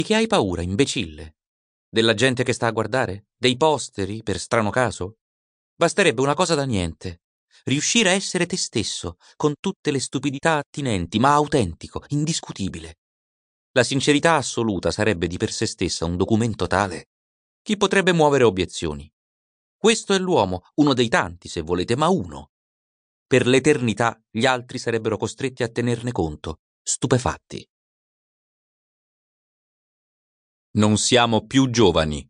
Di che hai paura, imbecille? Della gente che sta a guardare? Dei posteri, per strano caso? Basterebbe una cosa da niente. Riuscire a essere te stesso, con tutte le stupidità attinenti, ma autentico, indiscutibile. La sincerità assoluta sarebbe di per sé stessa un documento tale. Chi potrebbe muovere obiezioni? Questo è l'uomo, uno dei tanti, se volete, ma uno. Per l'eternità gli altri sarebbero costretti a tenerne conto, stupefatti. Non siamo più giovani.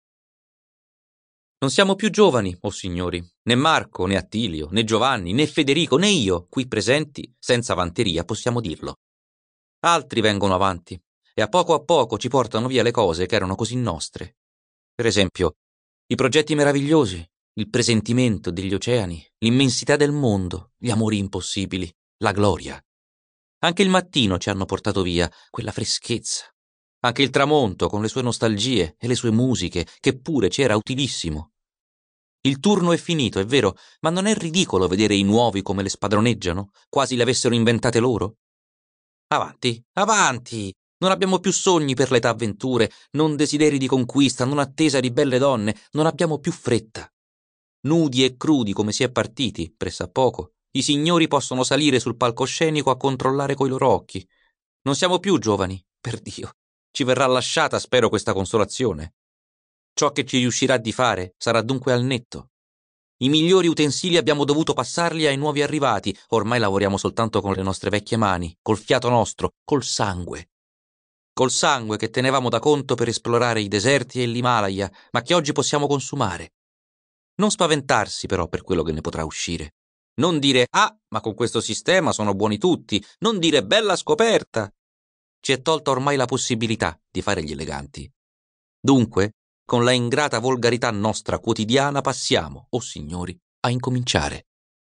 Non siamo più giovani, o signori, né Marco, né Attilio, né Giovanni, né Federico, né io, qui presenti, senza vanteria possiamo dirlo. Altri vengono avanti, e a poco ci portano via le cose che erano così nostre. Per esempio, i progetti meravigliosi, il presentimento degli oceani, l'immensità del mondo, gli amori impossibili, la gloria. Anche il mattino ci hanno portato via, quella freschezza. Anche il tramonto, con le sue nostalgie e le sue musiche, che pure ci era utilissimo. Il turno è finito, è vero, ma non è ridicolo vedere i nuovi come le spadroneggiano, quasi le avessero inventate loro? Avanti, avanti! Non abbiamo più sogni per l'età avventure, non desideri di conquista, non attesa di belle donne, non abbiamo più fretta. Nudi e crudi come si è partiti, pressappoco, i signori possono salire sul palcoscenico a controllare coi loro occhi. Non siamo più giovani, per Dio. Ci verrà lasciata, spero, questa consolazione. Ciò che ci riuscirà di fare sarà dunque al netto. I migliori utensili abbiamo dovuto passarli ai nuovi arrivati, ormai lavoriamo soltanto con le nostre vecchie mani, col fiato nostro, col sangue. Col sangue che tenevamo da conto per esplorare i deserti e l'Himalaya, ma che oggi possiamo consumare. Non spaventarsi però per quello che ne potrà uscire. Non dire, ah, ma con questo sistema sono buoni tutti. Non dire, bella scoperta. Ci è tolta ormai la possibilità di fare gli eleganti. Dunque, con la ingrata volgarità nostra quotidiana passiamo, o signori, a incominciare.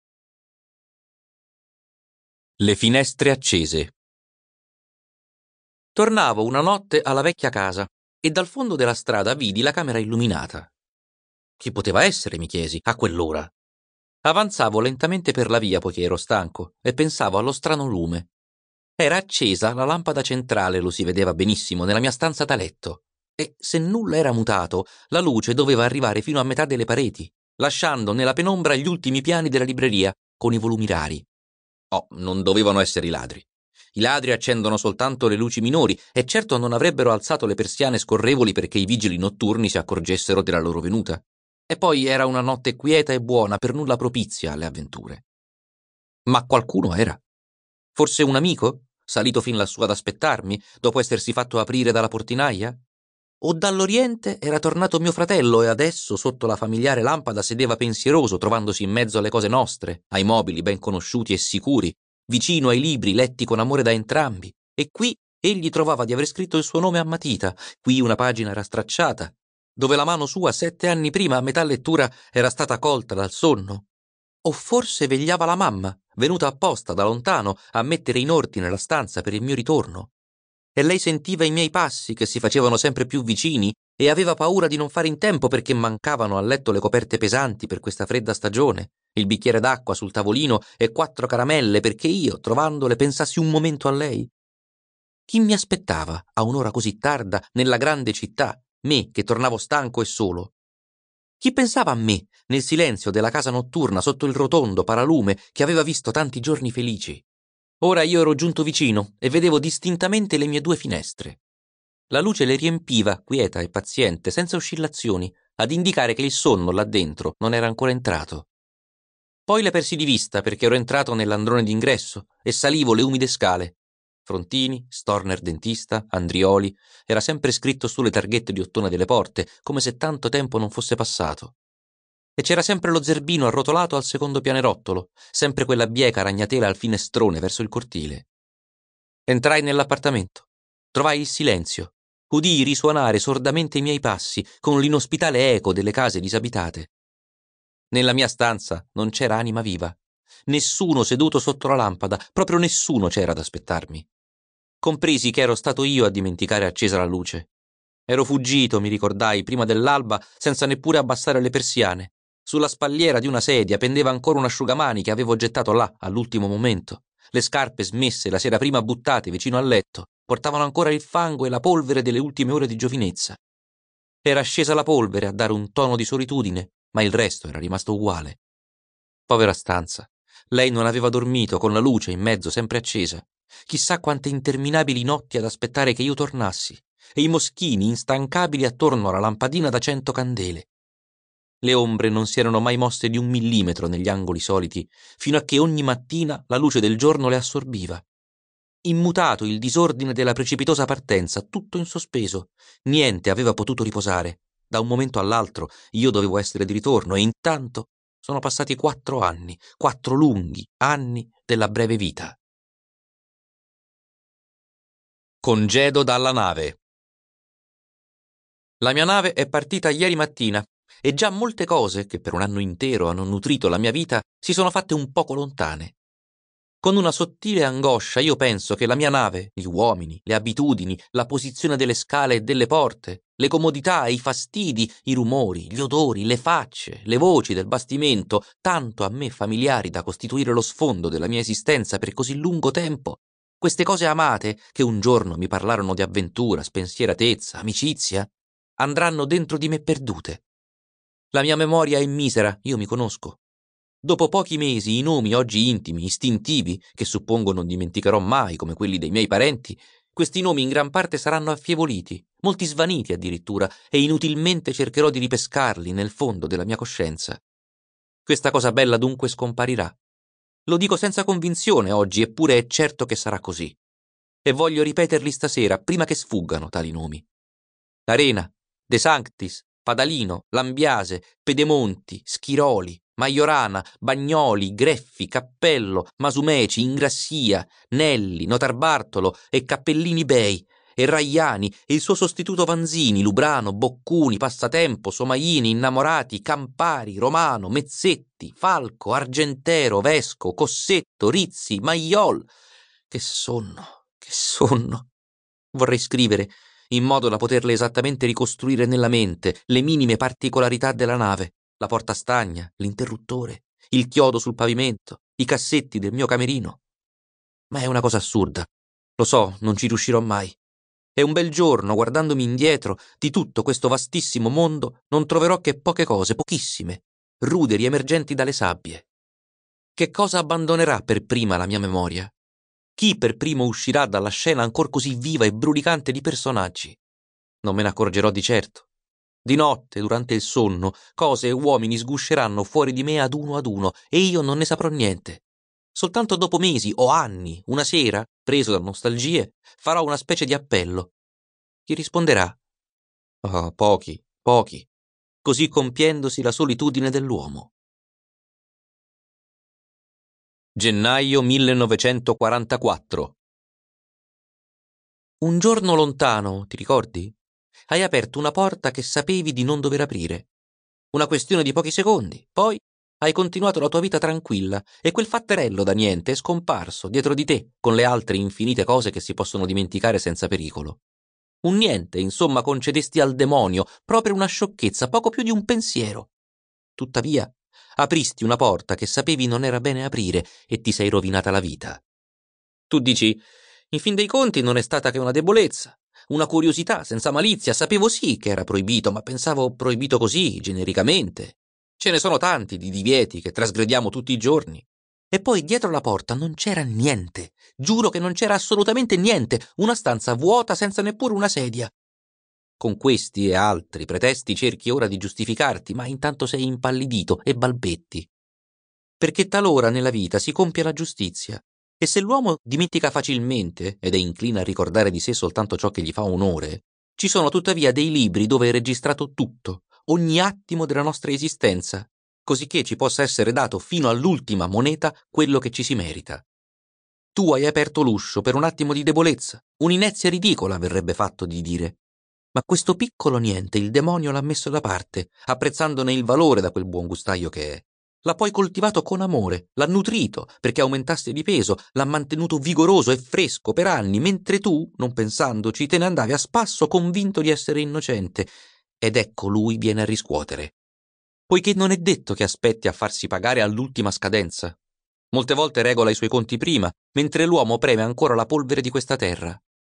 Le finestre accese. Tornavo una notte alla vecchia casa e dal fondo della strada vidi la camera illuminata. Chi poteva essere, mi chiesi, a quell'ora? Avanzavo lentamente per la via poiché ero stanco e pensavo allo strano lume. Era accesa la lampada centrale, lo si vedeva benissimo, nella mia stanza da letto. E se nulla era mutato, la luce doveva arrivare fino a metà delle pareti, lasciando nella penombra gli ultimi piani della libreria, con i volumi rari. Oh, non dovevano essere i ladri. I ladri accendono soltanto le luci minori e certo non avrebbero alzato le persiane scorrevoli perché i vigili notturni si accorgessero della loro venuta. E poi era una notte quieta e buona, per nulla propizia alle avventure. Ma qualcuno era. Forse un amico, salito fin lassù ad aspettarmi, dopo essersi fatto aprire dalla portinaia? O dall'Oriente era tornato mio fratello e adesso, sotto la familiare lampada, sedeva pensieroso, trovandosi in mezzo alle cose nostre, ai mobili ben conosciuti e sicuri, vicino ai libri letti con amore da entrambi. E qui egli trovava di aver scritto il suo nome a matita, qui una pagina era stracciata, dove la mano sua 7 anni prima a metà lettura era stata colta dal sonno. O forse vegliava la mamma, venuta apposta da lontano a mettere in ordine la stanza per il mio ritorno. E lei sentiva i miei passi che si facevano sempre più vicini e aveva paura di non fare in tempo perché mancavano a letto le coperte pesanti per questa fredda stagione, il bicchiere d'acqua sul tavolino e 4 caramelle perché io, trovandole, pensassi un momento a lei. Chi mi aspettava a un'ora così tarda nella grande città, me che tornavo stanco e solo? Chi pensava a me nel silenzio della casa notturna sotto il rotondo paralume che aveva visto tanti giorni felici? Ora io ero giunto vicino e vedevo distintamente le mie 2 finestre. La luce le riempiva, quieta e paziente, senza oscillazioni, ad indicare che il sonno là dentro non era ancora entrato. Poi le persi di vista perché ero entrato nell'androne d'ingresso e salivo le umide scale. Frontini, Storner dentista, Andrioli, era sempre scritto sulle targhette di ottone delle porte, come se tanto tempo non fosse passato. E c'era sempre lo zerbino arrotolato al secondo pianerottolo, sempre quella bieca ragnatela al finestrone verso il cortile. Entrai nell'appartamento, trovai il silenzio, udii risuonare sordamente i miei passi con l'inospitale eco delle case disabitate. Nella mia stanza non c'era anima viva, nessuno seduto sotto la lampada, proprio nessuno c'era ad aspettarmi. Compresi che ero stato io a dimenticare accesa la luce. Ero fuggito, mi ricordai, prima dell'alba, senza neppure abbassare le persiane. Sulla spalliera di una sedia pendeva ancora un asciugamani che avevo gettato là all'ultimo momento, le scarpe smesse la sera prima buttate vicino al letto, portavano ancora il fango e la polvere delle ultime ore di giovinezza. Era scesa la polvere a dare un tono di solitudine, ma il resto era rimasto uguale. Povera stanza. Lei non aveva dormito, con la luce in mezzo sempre accesa. Chissà quante interminabili notti ad aspettare che io tornassi, e i moschini instancabili attorno alla lampadina da 100 candele. Le ombre non si erano mai mosse di 1 millimetro negli angoli soliti, fino a che ogni mattina la luce del giorno le assorbiva. Immutato il disordine della precipitosa partenza, tutto in sospeso. Niente aveva potuto riposare. Da un momento all'altro io dovevo essere di ritorno, e intanto sono passati 4 anni, 4 lunghi anni della breve vita. Congedo dalla nave. La mia nave è partita ieri mattina e già molte cose che per un anno intero hanno nutrito la mia vita si sono fatte un poco lontane. Con una sottile angoscia io penso che la mia nave, gli uomini, le abitudini, la posizione delle scale e delle porte, le comodità, i fastidi, i rumori, gli odori, le facce, le voci del bastimento, tanto a me familiari da costituire lo sfondo della mia esistenza per così lungo tempo, queste cose amate che un giorno mi parlarono di avventura, spensieratezza, amicizia, andranno dentro di me perdute. La mia memoria è misera, io mi conosco. Dopo pochi mesi i nomi oggi intimi, istintivi, che suppongo non dimenticherò mai come quelli dei miei parenti, questi nomi in gran parte saranno affievoliti, molti svaniti addirittura, e inutilmente cercherò di ripescarli nel fondo della mia coscienza. Questa cosa bella dunque scomparirà. Lo dico senza convinzione oggi, eppure è certo che sarà così. E voglio ripeterli stasera, prima che sfuggano tali nomi. Arena, De Sanctis, Padalino, Lambiase, Pedemonti, Schiroli, Maiorana, Bagnoli, Greffi, Cappello, Masumeci, Ingrassia, Nelli, Notarbartolo e Cappellini Bei, e Raiani e il suo sostituto Vanzini, Lubrano, Boccuni, Passatempo, Somaini, Innamorati, Campari, Romano, Mezzetti, Falco, Argentero, Vesco, Cossetto, Rizzi, Maiol. Che sonno, che sonno. Vorrei scrivere in modo da poterle esattamente ricostruire nella mente le minime particolarità della nave, la porta stagna, l'interruttore, il chiodo sul pavimento, i cassetti del mio camerino. Ma è una cosa assurda. Lo so, non ci riuscirò mai. E un bel giorno, guardandomi indietro di tutto questo vastissimo mondo, non troverò che poche cose, pochissime, ruderi emergenti dalle sabbie. Che cosa abbandonerà per prima la mia memoria? Chi per primo uscirà dalla scena ancor così viva e brulicante di personaggi? Non me ne accorgerò di certo. Di notte, durante il sonno, cose e uomini sgusceranno fuori di me ad uno, e io non ne saprò niente. Soltanto dopo mesi o anni, una sera, preso da nostalgie, farò una specie di appello. Chi risponderà? Oh, pochi, pochi, così compiendosi la solitudine dell'uomo. Gennaio 1944. Un giorno lontano, ti ricordi? Hai aperto una porta che sapevi di non dover aprire. Una questione di pochi secondi, poi hai continuato la tua vita tranquilla e quel fatterello da niente è scomparso dietro di te con le altre infinite cose che si possono dimenticare senza pericolo. Un niente, insomma, concedesti al demonio, proprio una sciocchezza, poco più di un pensiero. Tuttavia, apristi una porta che sapevi non era bene aprire e ti sei rovinata la vita. Tu dici, in fin dei conti non è stata che una debolezza, una curiosità senza malizia, sapevo sì che era proibito, ma pensavo proibito così, genericamente. Ce ne sono tanti di divieti che trasgrediamo tutti i giorni. E poi dietro la porta non c'era niente, giuro che non c'era assolutamente niente, una stanza vuota senza neppure una sedia. Con questi e altri pretesti cerchi ora di giustificarti, ma intanto sei impallidito e balbetti. Perché talora nella vita si compie la giustizia, e se l'uomo dimentica facilmente ed è incline a ricordare di sé soltanto ciò che gli fa onore, ci sono tuttavia dei libri dove è registrato tutto, ogni attimo della nostra esistenza, cosicché ci possa essere dato fino all'ultima moneta quello che ci si merita. Tu hai aperto l'uscio per un attimo di debolezza, un'inezia ridicola verrebbe fatto di dire. Ma questo piccolo niente il demonio l'ha messo da parte, apprezzandone il valore da quel buon gustaio che è. L'ha poi coltivato con amore, l'ha nutrito perché aumentasse di peso, l'ha mantenuto vigoroso e fresco per anni, mentre tu, non pensandoci, te ne andavi a spasso convinto di essere innocente. Ed ecco lui viene a riscuotere. Poiché non è detto che aspetti a farsi pagare all'ultima scadenza. Molte volte regola i suoi conti prima, mentre l'uomo preme ancora la polvere di questa terra.